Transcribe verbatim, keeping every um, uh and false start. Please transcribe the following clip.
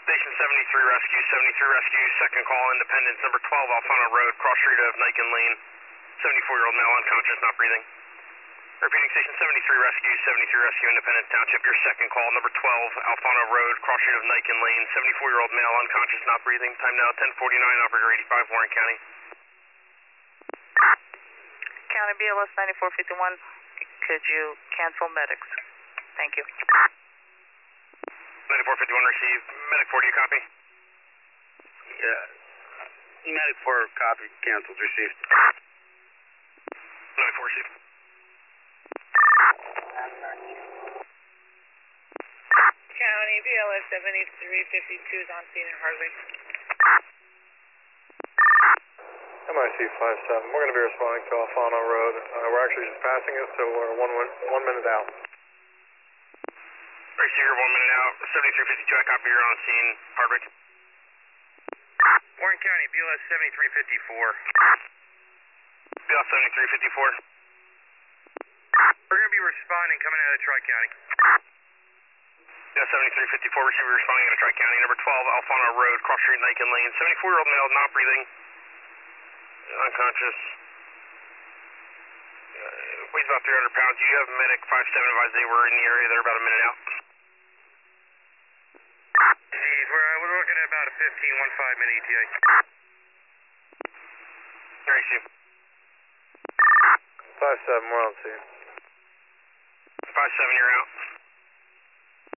Station seventy-three Rescue, seventy-three Rescue, second call, Independence, number twelve, Alfano Road, cross street of Niken Lane, seventy-four-year-old male, unconscious, not breathing. Repeating, Station seventy-three Rescue, seventy-three Rescue, Independence Township, your second call, number twelve, Alfano Road, cross street of Niken Lane, seventy-four-year-old male, unconscious, not breathing. Time now ten forty-nine, operator eighty-five, Warren County. County B L S ninety-four fifty-one, could you cancel medics? Thank you. ninety-four fifty-one received. Medic four, do you copy? Yeah. Medic four, copy. Canceled. Received. ninety-four received. County B L S seventy-three fifty-two is on scene in Hardwick. M I C five seven, we're going to be responding to Alfano Road. Uh, we're actually just passing it, so we're one, one, one minute out. Receiver, one minute out. seventy-three fifty-two, I copy, you're on scene. Hardwick. Warren County, B L S seventy-three fifty-four. B L S seventy-three fifty-four. We're going to be responding coming out of Tri-County. B L S seventy-three fifty-four, receiver responding out of Tri-County. Number twelve, Alfano Road, cross street, Niken Lane. seventy-four-year-old male, not breathing. Unconscious. Uh, weighs about three hundred pounds. You have medic five seven advised they were in the area. They're about a minute out. Geez, we're, uh, we're looking at about a fifteen, one five minute E T A. Here, you. five seven, we're on scene. five seven, you're out.